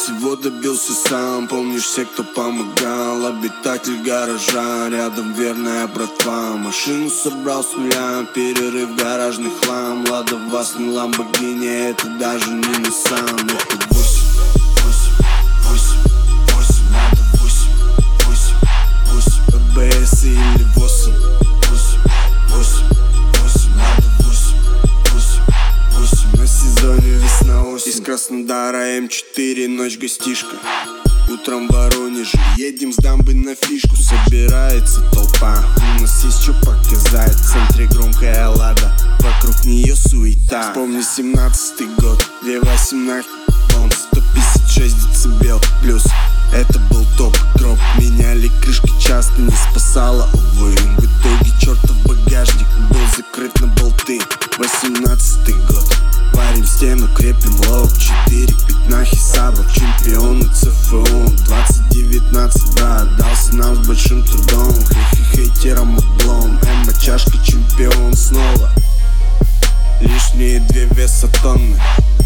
Всего добился сам, помнишь все, кто помогал. Обитатель гаража, рядом верная братва. Машину собрал с нуля, перерыв гаражный хлам. Лада вас не Ламборгини, это даже не Nissan. Это 8, 8, 8, 8, надо 8, 8, 8, ПБС или 8, 8, 8, 8, надо 8, 8, 8. На сезоне весна-осень. Из Краснодара М4, ночь гостишка. Утром в Воронеже едем с дамбой на фишку. Собирается толпа, у нас есть что показать. В центре громкая лада, вокруг нее суета. Вспомни 17-й год, 2.18 вон, 156 децибел плюс. Это был топ-дроп, меняли крышки часто, не спасало, увы. В итоге чертов багажник был закрыт на болты. 18-й год, варим стену, крепим лоб. 4 пятнахи сабов, чемпионы ЦФУ. 2019, да, дался нам с большим трудом. Хейтерам облом, чашка чемпион снова. Лишние 2 весотонны,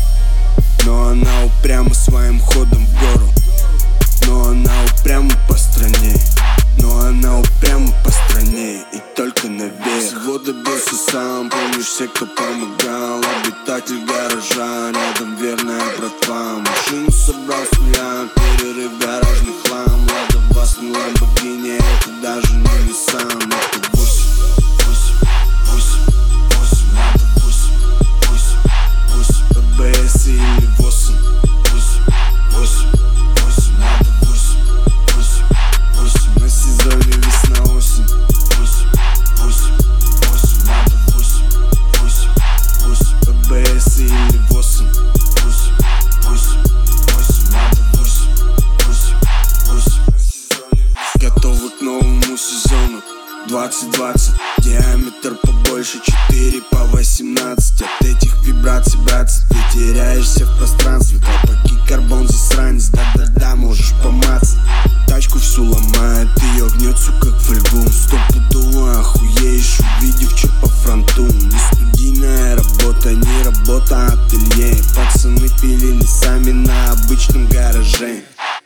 но она упрямо своим ходом в гору. Но она упрямо по стране, но она упрямо по стране. И только наверх. Всего добился сам, помнишь все, кто помогал. Обитатель гаража, рядом верная братва. Машину собрал с нуля, перерыв гаражный хлам. Лада вас не Ламборгини, это даже не Nissan. Это 8, 8, 8, 8, надо 8, 8, 8, ПБС или 8, 8, 8, 8, надо 8, 8, 8. На сезоне весна-осень. 8, 8, 8, надо 8, 8, 8, ПБС или 8, 8, 8, 8, надо 8, 8, 8. На сезоне готовы к новому сезону 2020. Диаметр побольше 4 по 18. От этих вибраций, братцы, ты теряешься в пространстве. Колпаки, карбон, засранец, да-да-да, можешь поматься. Тачку всю ломает, ее гнет, сука, как фольгу. Стопудово охуеешь, увидев, что по фронту. Не студийная работа, не работа, а ателье. Пацаны пилили сами на обычном гараже.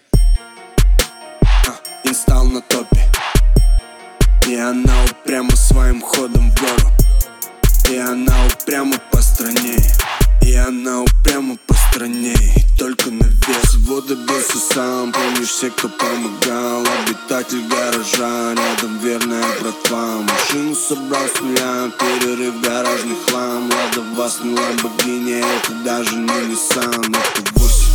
Инсталл на топе, и она упрямо своим ходом в гору. И она упрямо по стране, и она упрямо по стране. И только наверх. Всего добился сам, помнишь все, кто помогал. Обитатель гаража, рядом верная братва. Машину собрал с нуля, перерыв гаражный хлам. Лада вас не Ламборгини, это даже не Nissan. Это 8.